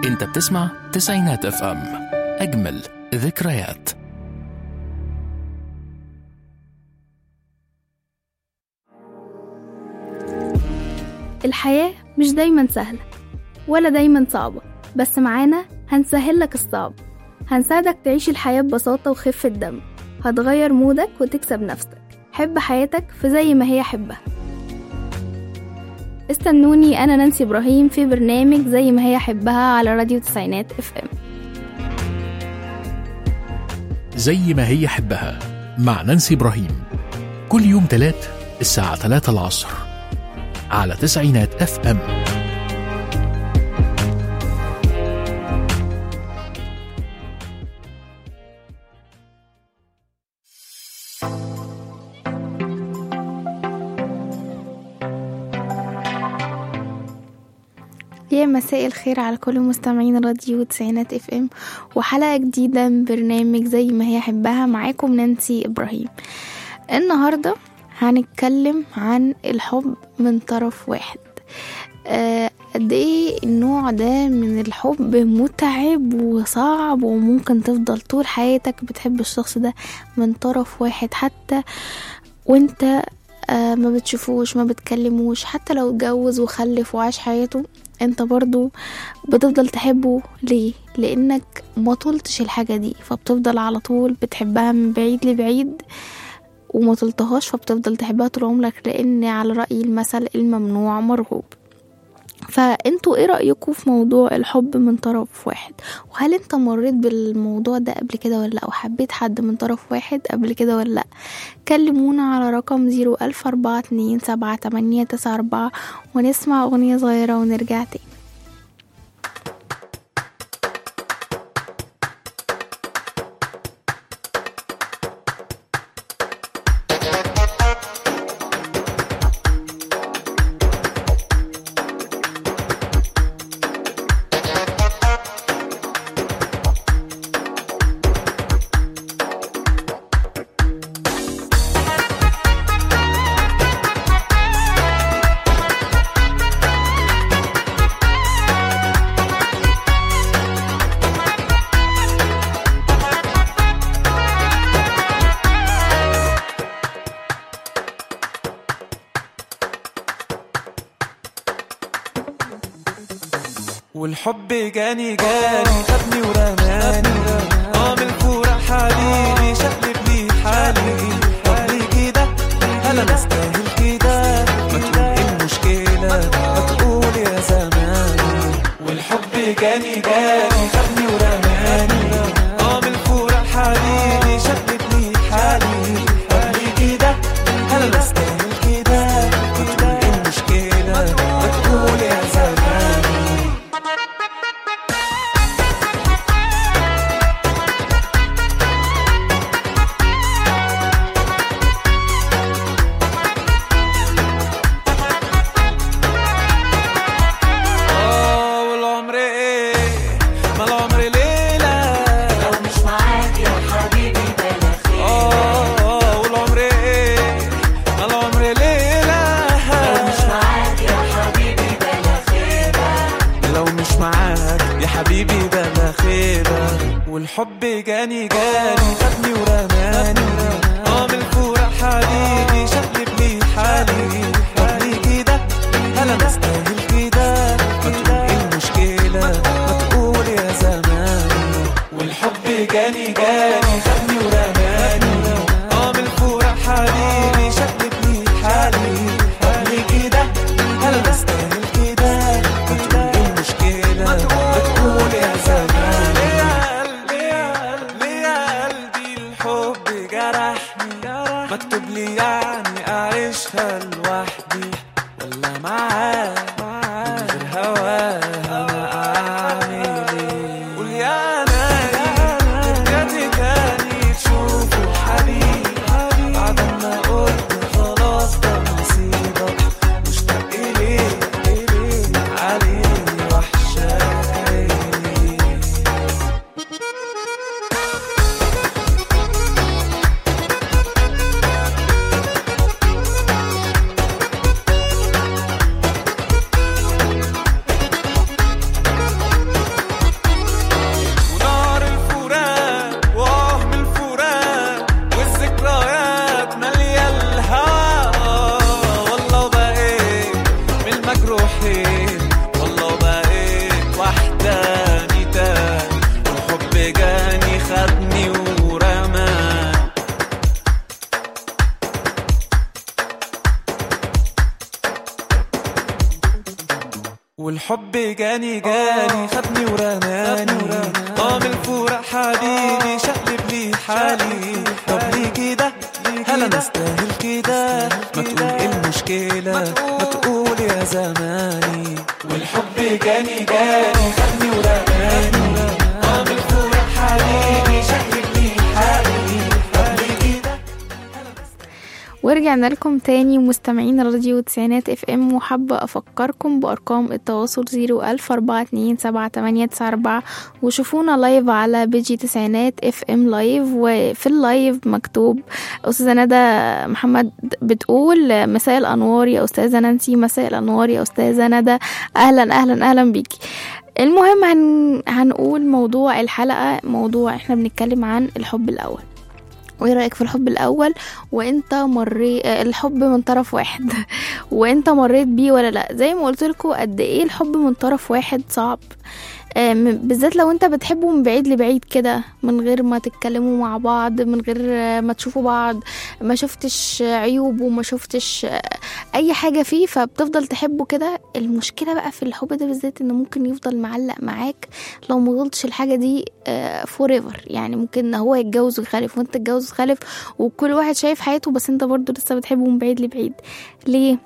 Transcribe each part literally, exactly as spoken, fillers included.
انت بتسمع تسعينات اف ام، اجمل ذكريات. الحياة مش دايما سهلة ولا دايما صعبة، بس معانا هنسهل لك الصعب، هنساعدك تعيش الحياة ببساطة وخفة دم، هتغير مودك وتكسب نفسك. حب حياتك في زي ما هي حبها. استنوني أنا نانسي إبراهيم في برنامج زي ما هي حبها على راديو تسعينات اف ام. زي ما هي حبها مع نانسي إبراهيم، كل يوم تلات الساعة ثلاثة العصر على تسعينات اف ام. يا مساء الخير على كل مستمعين راديو تسعينات اف ام، وحلقة جديدة من برنامج زي ما هي حبها. معاكم نانسي إبراهيم. النهاردة هنتكلم عن الحب من طرف واحد. آه قد ايه النوع ده من الحب متعب وصعب، وممكن تفضل طول حياتك بتحب الشخص ده من طرف واحد، حتى وانت آه ما بتشوفوش ما بتكلموش، حتى لو اتجوز وخلف وعاش حياته انت برضو بتفضل تحبه. ليه؟ لانك ما طولتش الحاجة دي، فبتفضل على طول بتحبها من بعيد لبعيد، وما طلتهاش فبتفضل تحبها طول عمرك، لان على رأي المثل الممنوع مرغوب. فانتوا ايه رأيكم في موضوع الحب من طرف واحد؟ وهل انت مريت بالموضوع ده قبل كده ولا لا؟ وحبيت حد من طرف واحد قبل كده ولا لا؟ كلمونا على رقم زيرو ألف أربعة اتنين سبعة تمانية تسعة أربعة ونسمع أغنية صغيرة ونرجع تاني. والحب جاني جاني خدني ورماني، قام الفورة حبيبي شقلب لي حالي. قبلي كده هلا نستاهل كده، ما تقول ايه المشكلة، ما تقول يا زماني. والحب جاني جاني خدني ورماني، قام الفورة حبيبي شقلب لي حالي. قبلي كده هلا نستاهل كده، ما تقول ايه المشكلة، ما تقول يا زماني. والحب جاني جاني خدني ورماني، قام الفورة حبيبي شقلب لي حالي. قبلي كده هلا نستاهل كده، ما تقول ايه المشكلة، ما تقول يا زماني. والحب جاني جاني خدني ورماني، قام الفورة حبيبي شقلب لي حالي. قبلي كده هلا نستاهل كده، ما تقول ايه المشكلة، ما تقول يا زماني. مكتوب لي يعني أعيشها لوحدي ولا معاه، من غير هواها أنا أعمل إيه؟ قول يا نايم ترجعي تاني تشوفوا حبيبي، بعد ما قلت خلاص ده نصيبك. مشتاق إليه عليه وحشاك عيني. روحي والله بقيت وحداني تاني الحب جاني خدني ورماني والحب جاني جاني خدني ورماني اه من الفرح حبيبي شقلب لي حالي طب ليه كده هل انا استاهل كده ما تقول ايه المشكلة ما تقول يا زماني والحب جاني جاني خدني ورماني اه من الفرح حبيبي شقلب لي حالي طب ليه كده. ورجعنا لكم تاني مستمعين راديو تسعينات اف ام، وحابة افكركم بارقام التواصل زيرو الف اربعة اتنين سبعة تمانية تسعة اربعة، وشوفونا لايف على بيجي تسعينات اف ام لايف. وفي اللايف مكتوب استاذة ندى محمد بتقول مساء الانوار يا استاذة نانسي، مساء الانوار يا استاذة ندى، اهلا اهلا اهلا بيكي. المهم هن... هنقول موضوع الحلقة، موضوع احنا بنتكلم عن الحب الاول. وايه رأيك في الحب الاول وانت مريت الحب من طرف واحد وانت مريت بيه ولا لا؟ زي ما قلت لكم قد ايه الحب من طرف واحد صعب، بالذات لو انت بتحبه من بعيد لبعيد كده، من غير ما تتكلموا مع بعض، من غير ما تشوفوا بعض، ما شفتش عيوبه وما شفتش اي حاجة فيه، فبتفضل تحبه كده. المشكلة بقى في الحب ده بالذات انه ممكن يفضل معلق معاك لو ما غلطش الحاجة دي forever. يعني ممكن هو يتجوز ويخلف وانت تتجوز وتخلف وكل واحد شايف حياته، بس انت برضو لسه بتحبه من بعيد لبعيد. ليه؟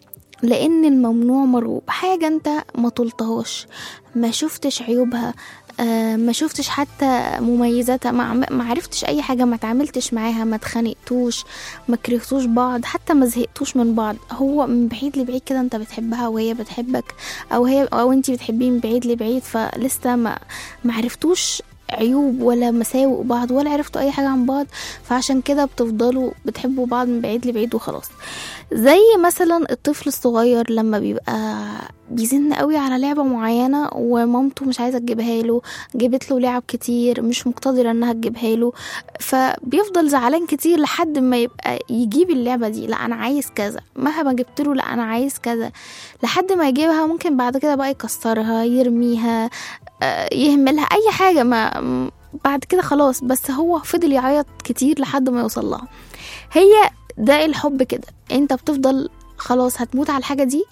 لان الممنوع مرغوب. حاجة انت ما طلتهاش، ما شفتش عيوبها، آه ما شفتش حتى مميزاتها، ما, ما عرفتش اي حاجة، ما تعاملتش معاها، ما تخانقتوش، ما كرهتوش بعض، حتى ما زهقتوش من بعض. هو من بعيد لبعيد كده انت بتحبها وهي بتحبك، او هي او انتي بتحبيه من بعيد لبعيد، فلسه ما ما عرفتوش عيوب ولا مساوئ بعض ولا عرفتوا اي حاجة عن بعض، فعشان كده بتفضلوا بتحبوا بعض من بعيد لبعيد وخلاص. زي مثلا الطفل الصغير لما بيبقى بيزن قوي على لعبة معينة ومامته مش عايزة تجيبها له، جابت له لعب كتير مش مقتدرة انها تجيبها له، فبيفضل زعلان كتير لحد ما يبقى يجيب اللعبة دي. لا انا عايز كذا، مهما جبت له لا انا عايز كذا، لحد ما يجيبها. ممكن بعد كده بقى يكسرها، يرميها، يهملها، اي حاجة، ما بعد كده خلاص، بس هو فضل يعيط كتير لحد ما يوصل لها. هي ده الحب كده، انت بتفضل خلاص هتموت على الحاجة دي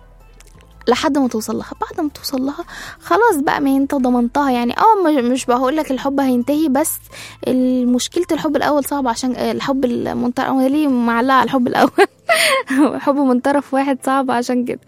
لحد ما توصل لها. بعد ما توصل لها خلاص بقى، ما انت ضمنتها. يعني اه مش بقول لك الحب هينتهي، بس المشكلة الحب الاول صعب، عشان الحب من طرف ليه معلقة على الحب الاول حب من طرف واحد صعب. عشان كده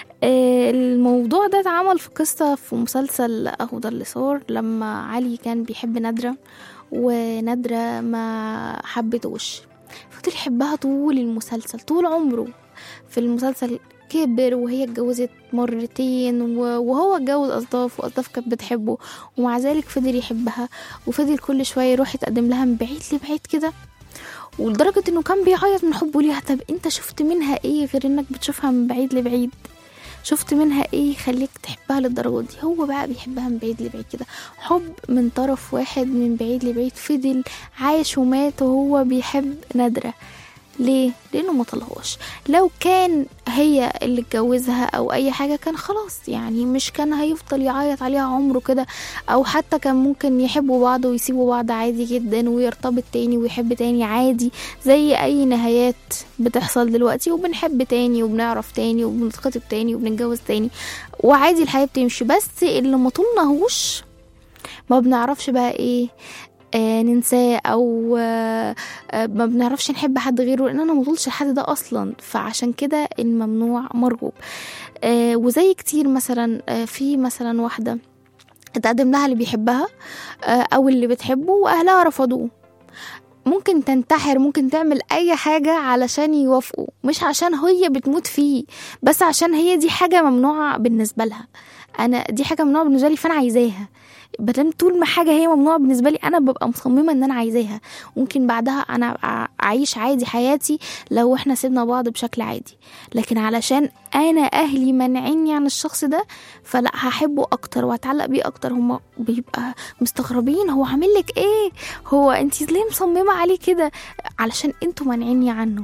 الموضوع ده اتعمل في قصة في مسلسل أخضر لصور، لما علي كان بيحب نادرة ونادرة ما حبتوش، فضل يحبها طول المسلسل، طول عمره. في المسلسل كبر وهي اتجوزت مرتين وهو اتجوز أصداف، وأصداف كانت بتحبه، ومع ذلك فضل يحبها، وفضل كل شوية يروح يتقدم لها من بعيد لبعيد كده، ولدرجة انه كان بيعيط من حبه ليها. طب انت شفت منها ايه غير انك بتشوفها من بعيد لبعيد؟ شفت منها ايه خليك تحبها للدرجة دي؟ هو بقى بيحبها من بعيد لبعيد كده، حب من طرف واحد من بعيد لبعيد، فضل عايش ومات وهو بيحب نادرة. ليه؟ لانه ما طلعوش. لو كان هي اللي اتجوزها او اي حاجة كان خلاص، يعني مش كان هيفضل يعيط عليها عمره كده، او حتى كان ممكن يحبوا بعض ويسيبوا بعض عادي جدا، ويرتبط تاني ويحب تاني عادي زي اي نهايات بتحصل دلوقتي، وبنحب تاني وبنعرف تاني وبنتخطب تاني وبنتجوز تاني وعادي الحياة بتمشي. بس اللي ما طولناهوش ما بنعرفش بقى ايه آه ننساه، او آه آه ما بنعرفش نحب حد غيره، لان انا مطولش الحد ده اصلا. فعشان كده الممنوع مرغوب. آه وزي كتير مثلا آه في مثلا واحدة اتقدم لها اللي بيحبها آه او اللي بتحبه واهلها رفضوه، ممكن تنتحر، ممكن تعمل اي حاجة علشان يوافقوا، مش عشان هي بتموت فيه، بس عشان هي دي حاجة ممنوعة بالنسبة لها. انا دي حاجة ممنوعة بالنسبة لي فانا عايزاها. بدل طول ما حاجة هي ممنوعة بالنسبة لي انا ببقى مصممة ان انا عايزاها. ممكن بعدها انا اعيش عادي حياتي لو احنا سيبنا بعض بشكل عادي، لكن علشان انا اهلي منعني عن الشخص ده فلا هحبه اكتر وهتعلق بيه اكتر. هما بيبقى مستغربين هو عامل لك ايه، هو انتي ليه مصممة عليه كده؟ علشان انتوا منعني عنه.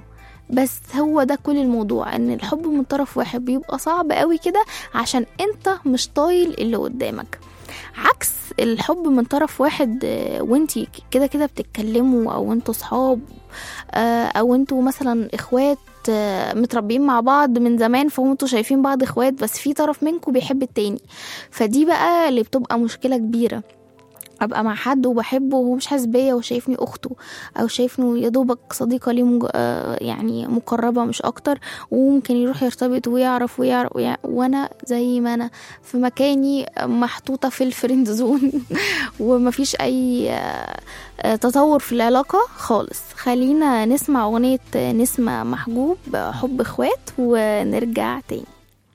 بس هو ده كل الموضوع، ان الحب من طرف واحد بيبقى صعب قوي كده عشان انت مش طايل اللي قدامك، عكس الحب من طرف واحد وانتي كده كده بتتكلموا، او انتوا صحاب، او انتوا مثلا اخوات متربيين مع بعض من زمان، فانتوا شايفين بعض اخوات، بس في طرف منكم بيحب التاني. فدي بقى اللي بتبقى مشكلة كبيرة، ابقى مع حد وبحبه وهو مش حاسس بيا وشايفني اخته، او شايفني يا دوبك صديقه ليه مج... يعني مقربه مش اكتر، وممكن يروح يرتبط ويعرف ويعرف, ويعرف وانا زي ما انا في مكاني محطوطه في الفريند زون ومفيش اي تطور في العلاقه خالص. خلينا نسمع اغنيه نسمة محجوب حب اخوات ونرجع تاني.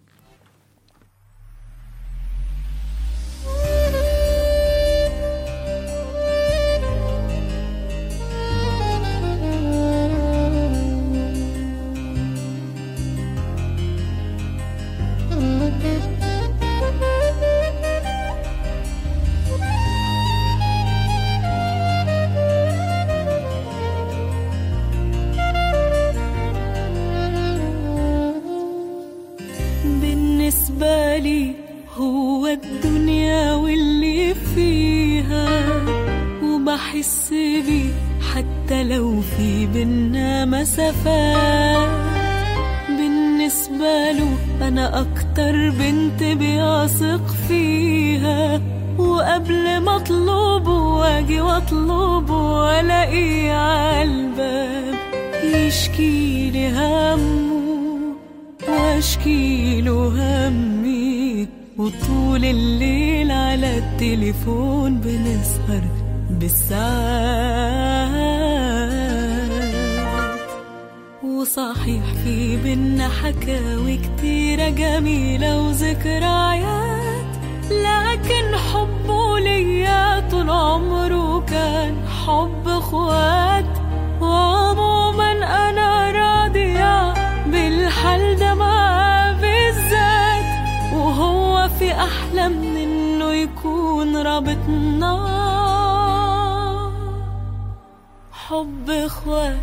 بالنسبة لي هو الدنيا واللي فيها، وبحس بيه حتى لو في بينا مسافات. بالنسبة له أنا أكتر بنت بيثق فيها، وقبل ما أطلبه واجي واطلبه والاقيه عالباب يشكيلي همه واشكيله همي، وطول الليل على التليفون بنسهر بالساعات. وصحيح في بينا حكاوي كتيرة جميلة وذكريات، لكن حبه ليا طول عمره كان حب اخوات. وعموما انا راضية بالحال ده معاه بالذات، وهو في احلى من انه يكون رابطنا حب اخوات.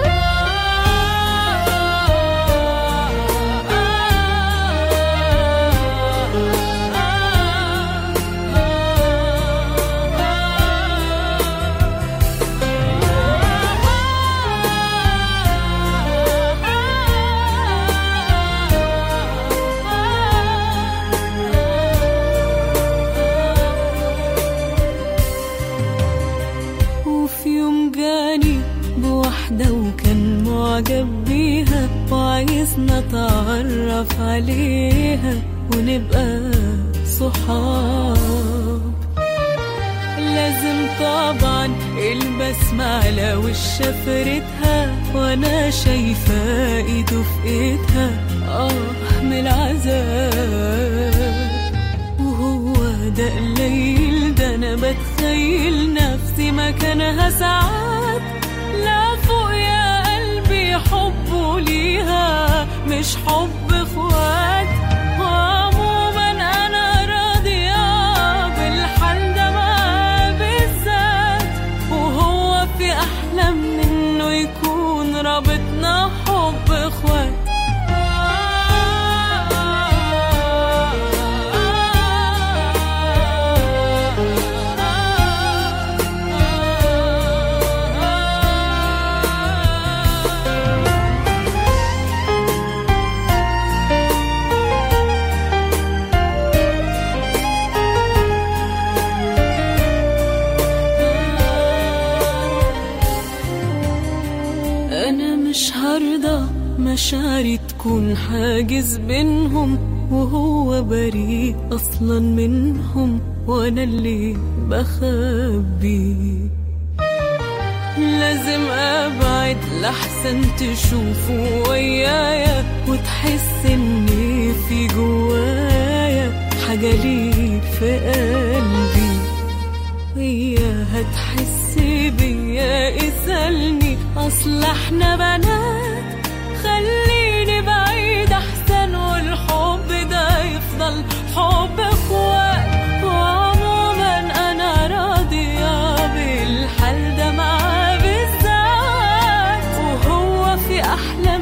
وكان معجب بيها وعايز نتعرف عليها ونبقى صحاب. لازم طبعا البسمة على وش شفرتها، وانا شايفة ايده في ايدها اه من العذاب. وهو ده قليل، ده انا بتخيل نفسي مكانها ساعات. لا فوق يا قلبي حبه ليها مش حب اخوات. وعموما انا راضية بالحال ده معاه بالذات، وهو في احلى من انه يكون رابطنا حب اخوات. مش هرضى مشاعري تكون حاجز بينهم، وهو بريء أصلا منهم وأنا اللي بخبي. لازم أبعد لحسن تشوفه ويايا وتحس إني في جوايا حاجة ليه في قلبي. وياها تحس بيا اسألني، أصل احنا بنات خليني بعيد أحسن، والحب ده يفضل حب اخوات. وعموما أنا راضية بالحال ده معاه بالذات، وهو في أحلى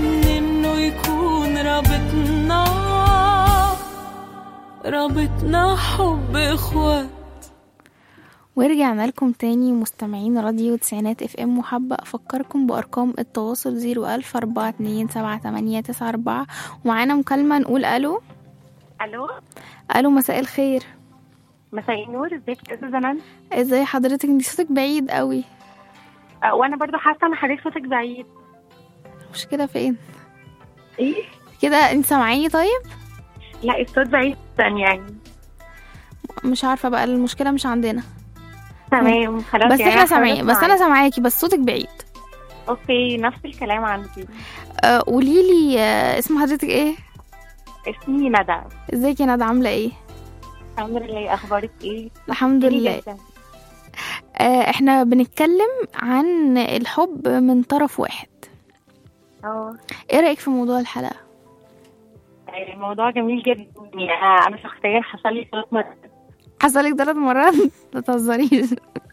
رابطنا حب اخوات. ورجعنا لكم تاني مستمعين راديو تسعينات اف ام، وحابة افكركم بارقام التواصل زيرو الف اربعة اتنين سبعة تمانية تسعة اربعة، ومعانا مكالمة نقول الو. الو الو مساء الخير. مساء النور، ازيك يا استاذه نانسي؟ ازاي حضرتك؟ انتي صوتك بعيد قوي. أه وانا برضو حاسه ان حضرتك صوتك بعيد. مش كده فين ايه كده؟ انت سامعيني طيب؟ لا الصوت بعيد يعني. مش عارفة بقى، المشكلة مش عندنا. تمام خلاص، بس يعني احنا سامعين، بس انا سامعاكي بس صوتك بعيد. اوكي نفس الكلام عندي. أه قوليلي، أه اسم حضرتك ايه؟ اسمي ندى. ازيك يا ندى، عاملة ايه؟ الحمد لله، اخبارك ايه؟ الحمد لله. أه احنا بنتكلم عن الحب من طرف واحد. اه ايه رأيك في موضوع الحلقة؟ الموضوع جميل جدا. يعني انا شخصيا حصل لي ثلاث مرات. حصل لك ثلاث مرات؟ ما تهزريش.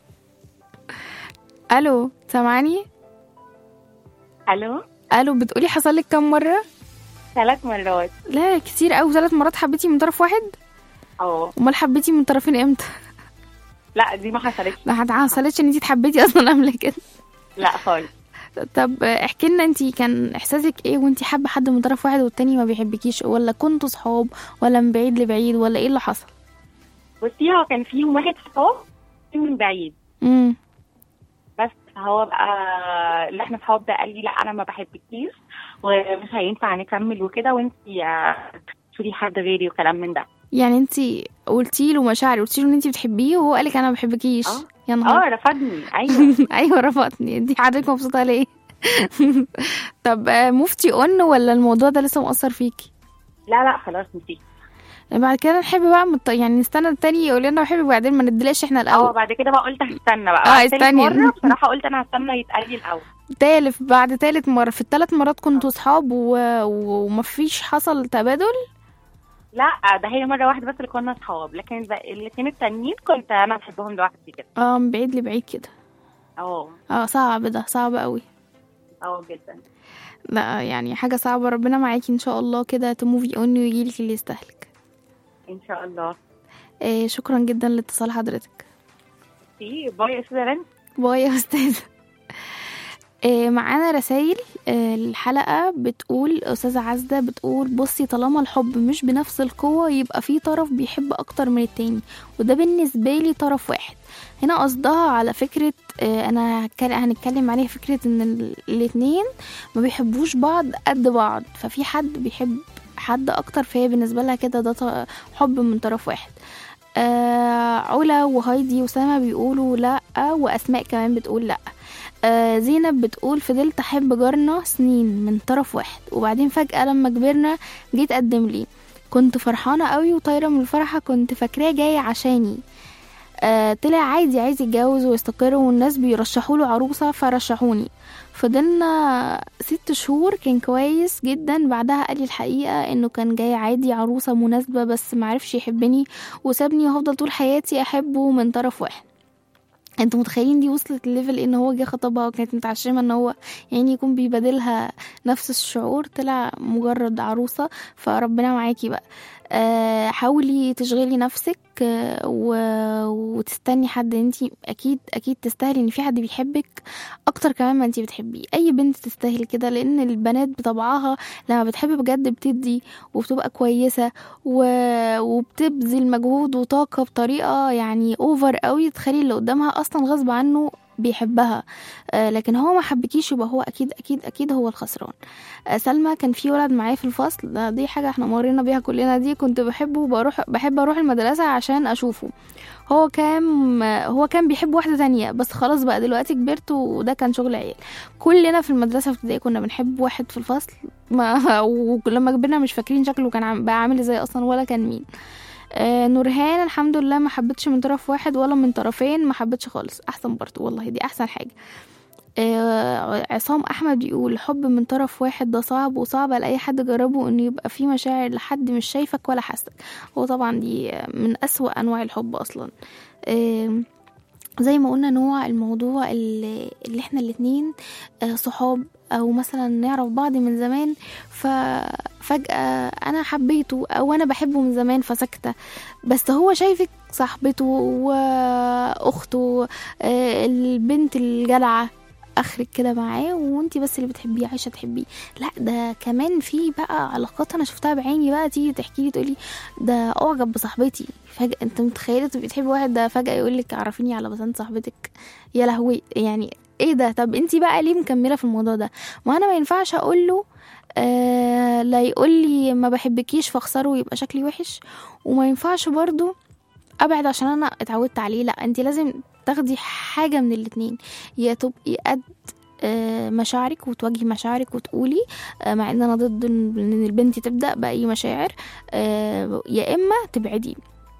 الو سامعني؟ الو الو بتقولي حصل لك كم مرة؟ ثلاث مرات. لا كتير قوي، ثلاث مرات حبيتي من طرف واحد؟ اه امال حبيتي من طرفين امتى؟ لا دي ما حصلتش. ما حصلتش ان انتي اتحبيتي اصلا قبل كده؟ لا خالص. طب احكي لنا، انتي كان احساسك ايه وانتي حابه حد من طرف واحد والتاني ما بيحبكيش، ولا كنتوا صحاب، ولا من بعيد لبعيد، ولا ايه اللي حصل؟ بصي هو كان فيهم واحد صحاب من بعيد. امم بس هو بقى اللي احنا صحاب ده قال لي لا انا ما بحبكيش ومش هينفع نكمل وكده، وانتي تشوفي حد غيري وكلام من ده. يعني انتي قلتي له مشاعري، قلتي له ان انتي بتحبيه وهو قالك انا ما بحبكيش؟ اه يا نهار. اه رفضني. ايوه ايوه رفضني. انتي حضرتك مبسوطه ليه؟ طب مفتي اون ولا الموضوع ده لسه مؤثر فيكي؟ لا لا خلاص نسيت. بعد كده نحب بقى مت... يعني نستنى التاني يقول لنا بحبك، بعدين ما ندلقش احنا الاول. اه بعد كده بقى قلت هستنى بقى. اه استني. مره بصراحه قلت انا هستنى يتقال لي الاول. تالف بعد تالت مره. في الثلاث مرات كنتوا صحاب و... ومفيش حصل تبادل؟ لا ده هي مره واحده بس اللي كنا صحاب، لكن الاثنين التانيين كنت انا بحبهم لوحدي كده. اه من بعيد لبعيد كده. اه اه صعب ده، صعب قوي. اه جدا. لا يعني حاجه صعبه. ربنا معاكي ان شاء الله كده تموفي اون ويجيلك اللي يستاهلك ان شاء الله. آه شكرا جدا لاتصال حضرتك. في باي يا استاذه رن. باي يا استاذه. آه معانا رسائل. آه الحلقه بتقول استاذه عزه بتقول بصي طالما الحب مش بنفس القوه يبقى في طرف بيحب اكتر من التاني، وده بالنسبه لي طرف واحد. هنا قصدها على فكره آه انا هنتكلم عليها، فكره ان الاتنين ما بيحبوش بعض قد بعض، ففي حد بيحب حد اكتر، فهي بالنسبه لها كده ده حب من طرف واحد. آه علا وهايدي وسامة بيقولوا لا، واسماء كمان بتقول لا. آه زينب بتقول فضلت احب جارنا سنين من طرف واحد، وبعدين فجأة لما كبرنا جيت اقدم لي، كنت فرحانة قوي وطايرة من الفرحة، كنت فاكراه جاي عشاني. آه طلع عادي عايز يتجوز ويستقر، والناس بيرشحوا له عروسة فرشحوني. فضلنا ست شهور كان كويس جدا، بعدها قال لي الحقيقة انه كان جاي عادي عروسة مناسبة بس معرفش يحبني وسابني، وهفضل طول حياتي احبه من طرف واحد. انتوا متخيلين دي وصلت الليفل ان هو جه خطبها وكانت متعشمه ان هو يعني يكون بيبادلها نفس الشعور، طلع مجرد عروسه. فربنا معاكي بقى. أه حاولي تشغلي نفسك أه وتستني حد. انتي اكيد اكيد تستاهلي ان في حد بيحبك اكتر كمان ما انتي بتحبيه. اي بنت تستاهل كده، لان البنات بطبعها لما بتحب بجد بتدي وبتبقى كويسه وبتبذل مجهود وطاقه بطريقه يعني اوفر قوي، تخلي اللي قدامها اصلا غصب عنه بيحبها. آه لكن هو ما حبكيش يبقى هو اكيد اكيد اكيد هو الخسران. آه سلمى كان في ولد معايا في الفصل ده، دي حاجه احنا مرينا بيها كلنا، دي كنت بحبه وبروح بحب اروح المدرسه عشان اشوفه. هو كان هو كان بيحب واحده تانية، بس خلاص بقى دلوقتي كبرت وده كان شغل عيال. كلنا في المدرسه في ابتدائي كنا بنحب واحد في الفصل، ما ولما كبرنا مش فاكرين شكله كان بقى عامل ازاي اصلا ولا كان مين. آه نورهان الحمد لله ما حبتش من طرف واحد ولا من طرفين، ما حبتش خالص، احسن برضو والله، دي احسن حاجه. آه عصام احمد بيقول الحب من طرف واحد ده صعب، وصعب لاي حد جربه انه يبقى فيه مشاعر لحد مش شايفك ولا حاسك. هو طبعا دي من اسوأ انواع الحب اصلا. آه زي ما قلنا نوع الموضوع اللي, اللي احنا الاتنين صحاب او مثلا نعرف بعض من زمان ففجأة انا حبيته او انا بحبه من زمان فسكتة، بس هو شايفك صاحبته واخته البنت الجدعة اخرك كده معاه وانتي بس اللي بتحبيه عايشه تحبيه. لا ده كمان في بقى علاقات انا شفتها بعيني بقى تيجي تحكي لي تقولي ده اعجب بصاحبتي فجاه. انت متخيله تبقي بتحبي واحد ده فجاه يقول لك عرفيني على بسنت صاحبتك؟ يا لهوي يعني ايه ده؟ طب انتي بقى ليه مكمله في الموضوع ده؟ ما انا ما ينفعش اقول له آه لا يقول لي ما بحبكيش فاخسره ويبقى شكلي وحش، وما ينفعش برضو ابعد عشان انا اتعودت عليه. لا انتي لازم تاخدي حاجة من الاتنين، يا تبقي قد مشاعرك وتواجهي مشاعرك وتقولي مع ان انا ضد ان البنت تبدأ بأي مشاعر، يا اما تبعدي،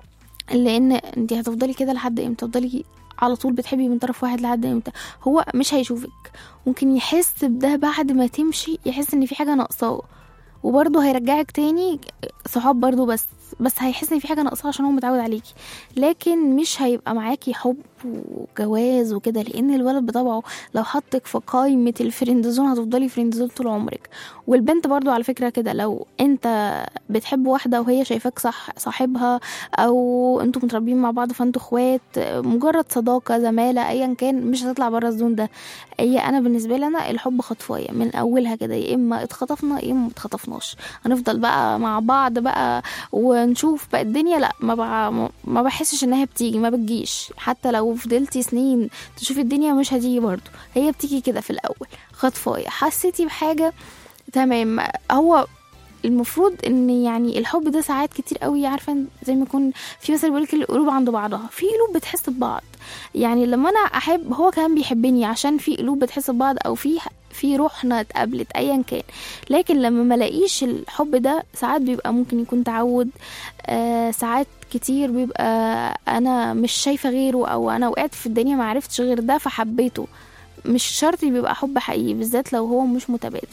لان انت هتفضلي كده لحد امتى؟ تفضلي على طول بتحبي من طرف واحد لحد امتى؟ هو مش هيشوفك، ممكن يحس بده بعد ما تمشي، يحس ان في حاجة ناقصاه وبرضه هيرجعك تاني صحاب برضه، بس بس هيحس ان في حاجه ناقصه عشان هو متعود عليكي، لكن مش هيبقى معاكي حب وجواز وكده، لان الولد بطبعه لو حطك في قائمه الفريندزون هتفضلي فريندزون طول عمرك. والبنت برضه على فكره كده، لو انت بتحب واحده وهي شايفاك صح صاحبها او انتوا متربيين مع بعض فانتوا اخوات، مجرد صداقه زماله ايا كان، مش هتطلع بره الزون ده. هي انا بالنسبه لي انا الحب خطفايه من اولها كده، يا اما اتخطفنا يا اما ما اتخطفناش، هنفضل بقى مع بعض بقى ونشوف بقى الدنيا. لا ما بقى ما بحسش انها بتيجي، ما بتجيش، حتى لو فضلتي سنين تشوفي الدنيا مش هتيجي برضو، هي بتيجي كده في الاول خطفايه، حسيتي بحاجه تمام. هو المفروض ان يعني الحب ده ساعات كتير قوي، عارفه زي ما يكون في مثلا بيقولك القلوب عند بعضها، في قلوب بتحس ببعض، يعني لما انا احب هو كمان بيحبني عشان في قلوب بتحس ببعض او في في روحنا اتقابلت ايا كان. لكن لما ما لاقيش الحب ده ساعات بيبقى ممكن يكون تعود، آه ساعات كتير بيبقى انا مش شايفه غيره، او انا وقعت في الدنيا ما عرفتش غير ده فحبيته. مش شرط بيبقى حب حقيقي، بالذات لو هو مش متبادل.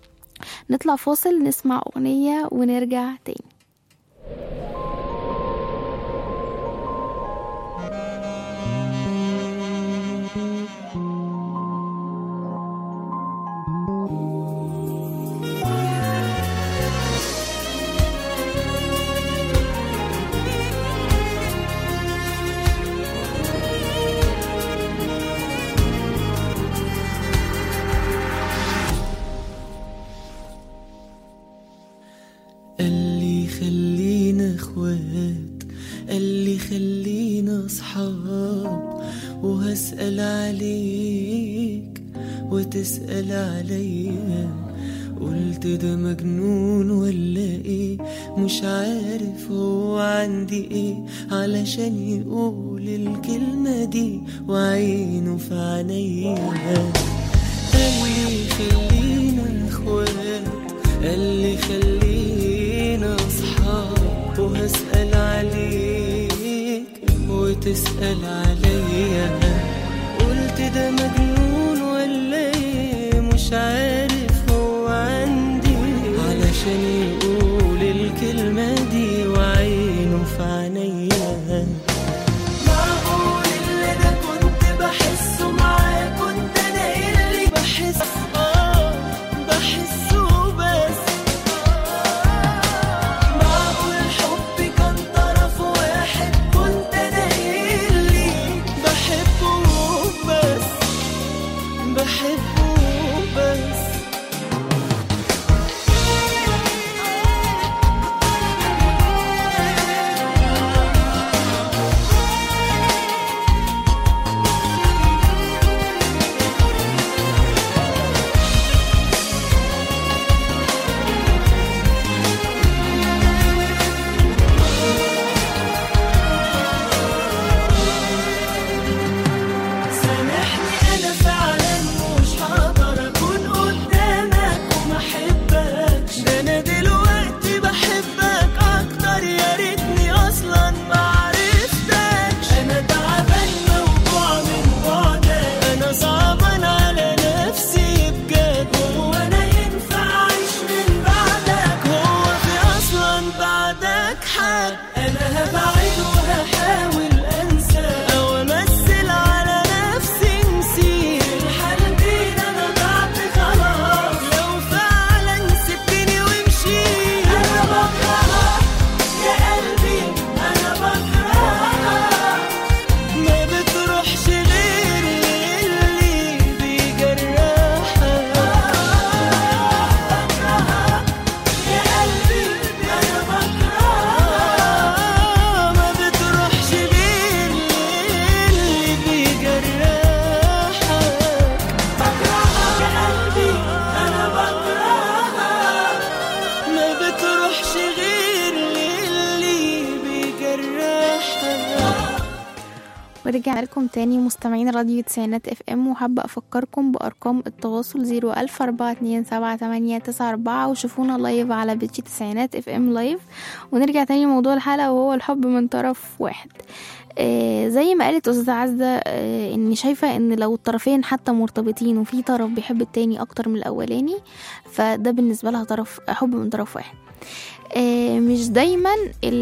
نطلع فاصل نسمع أغنية ونرجع تاني. وهسأل عليك وتسأل عليا، قلت ده مجنون ولا ايه؟ مش عارف هو عندي ايه علشان يقول الكلمة دي وعينه في عينيا. قال لي خلينا اخوات، قال لي خلينا اصحاب، وهسأل عليك وتسأل عليا، قلت ده مجنون ولا ايه؟ مش عارف هو عندي علشان يقول الكلمة دي وعينه في عينيا. معقول اللي ده كنت بحسه معاه كنت انا اللي بحس اه بحسه بس؟ معقول حبي كان طرف واحد كنت انا اللي بحبه بس بحبه بس؟ أنا هبعد وهحاول أنسى أو أمثل ورجعنا لكم تاني مستمعين راديو تسعينات اف ام، وحابة افكركم بارقام التواصل زيرو الف اربعة اتنين سبعة تمانية تسعة اربعة، وشوفونا لايف على بيجي تسعينات اف ام لايف. ونرجع تاني لموضوع الحلقة وهو الحب من طرف واحد. آه زي ما قالت أستاذة عزة، آه إني شايفة إن لو الطرفين حتى مرتبطين وفي طرف بيحب التاني أكتر من الأولاني، فده بالنسبة لها طرف حب من طرف واحد. آه مش دايما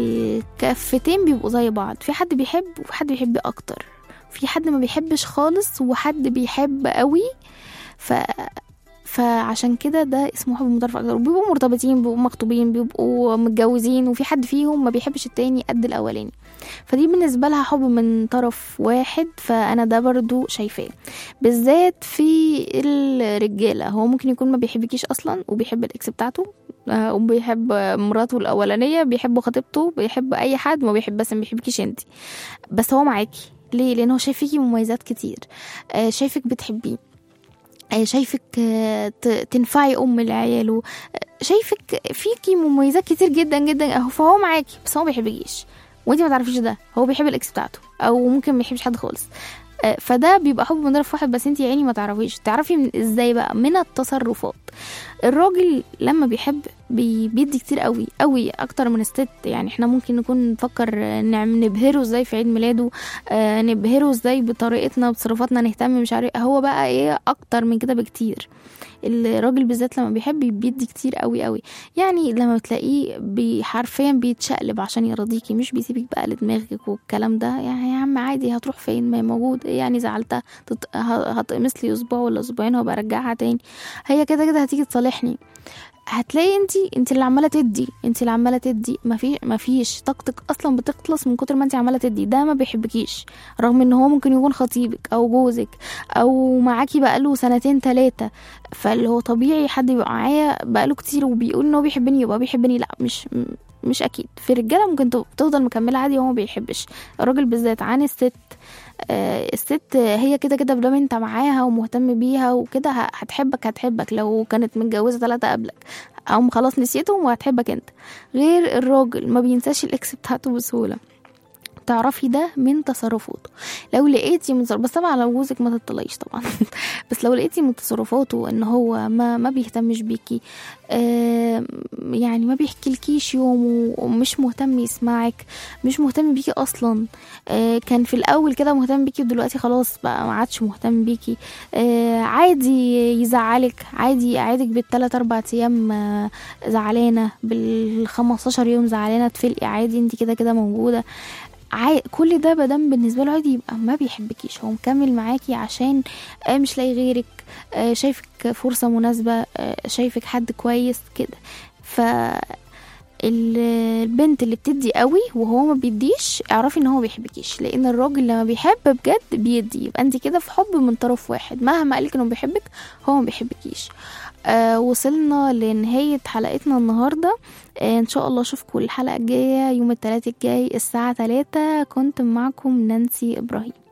الكفتين بيبقوا زي بعض، في حد بيحب وفي حد بيحب أكتر، في حد ما بيحبش خالص وحد بيحب قوي. ف فعشان كده ده اسمه حب من طرف اكتر. بيبقوا مرتبطين، بيبقوا مخطوبين، بيبقوا متجوزين، وفي حد فيهم ما بيحبش التاني قد الاولاني، فدي بالنسبه لها حب من طرف واحد. فانا ده برضو شايفاه بالذات في الرجاله، هو ممكن يكون ما بيحبكيش اصلا وبيحب الاكس بتاعته، وبيحب مراته الاولانيه، بيحب خطيبته، بيحب اي حد، ما بيحب بس ما بيحبكيش انت، بس هو معاكي ليه؟ لانه هو شايفيكي مميزات كتير، شايفك بتحبيه، شايفك تنفعي ام لعياله، شايفك فيكي مميزات كتير جدا جدا، فهو معاكي بس هو ما بيحبكيش وانتي ما تعرفيش ده. هو بيحب الاكس بتاعته او ممكن ما يحبش حد خالص، فده بيبقى حب من طرف واحد، بس انتي يعني ما تعرفيش. تعرفي من ازاي بقى؟ من التصرفات. الراجل لما بيحب بي بيدي كتير قوي قوي اكتر من الست. يعني احنا ممكن نكون نفكر نعم نبهره ازاي في عيد ميلاده، آه نبهره ازاي بطريقتنا بتصرفاتنا، نهتم مش عارف. هو بقى ايه اكتر من كده بكتير. الراجل بالذات لما بيحب بيدي كتير قوي قوي. يعني لما بتلاقيه حرفيا بيتشقلب عشان يرضيكي، مش بيسيبك بقى لدماغك والكلام ده. يعني يا عم عادي، هتروح فين؟ ما موجود يعني، زعلتها هتقمص لي اسبوع ولا اسبوعين وابقى ارجعها تاني، هي كده كده هتيجي تصالحني. هتلاقي انتي انتي اللي عماله تدي، انتي اللي عماله تدي، ما في ما فيش طاقتك اصلا بتخلص من كتر ما انتي عماله تدي. ده ما بيحبكيش، رغم ان هو ممكن يكون خطيبك او جوزك او معاكي بقاله سنتين ثلاثه. فاللي هو طبيعي حد يبقى معايا بقاله كتير وبيقول ان هو بيحبني يبقى بيحبني، لا مش مش اكيد. في رجاله ممكن تفضل مكمله عادي وهو ما بيحبش. الراجل بالذات عن الست، آه الست هي كده كده بدل انت معاها ومهتم بيها وكده هتحبك هتحبك لو كانت متجوزه ثلاثه قبلك، او خلاص نسيتهم وهتحبك انت. غير الراجل ما بينساش الاكس بتاعته بسهوله، تعرفي ده من تصرفاته. لو لقيتي من بس طبعا لو جوزك ما تطلعيش طبعا بس لو لقيتي من تصرفاته ان هو ما ما بيهتمش بيكي، آه يعني ما بيحكيلكيش يوم ومش مهتم يسمعك، مش مهتم بيكي اصلا، آه كان في الاول كده مهتم بيكي ودلوقتي خلاص بقى ما عادش مهتم بيكي، آه عادي يزعلك، عادي يقعدك بالثلاث اربع ايام آه زعلانه، بالخمستاشر يوم زعلانه، تفلقي عادي، انت كده كده موجوده. عاي... كل ده بدم بالنسبه له عادي، يبقى ما بيحبكيش. هو مكمل معاكي عشان آه مش لاقي غيرك، آه شايفك فرصه مناسبه، آه شايفك حد كويس كده. ف البنت اللي بتدي قوي وهو ما بيديش، اعرفي ان هو بيحبكيش، لان الراجل لما بيحب بجد بيدي، يبقى انت كده في حب من طرف واحد. مهما قالك انه بيحبك هو ما بيحبكيش. آه وصلنا لنهاية حلقتنا النهاردة. آه ان شاء الله اشوفكم الحلقة الجاية يوم الثلاث الجاي الساعة ثلاثة. كنت معكم نانسي إبراهيم.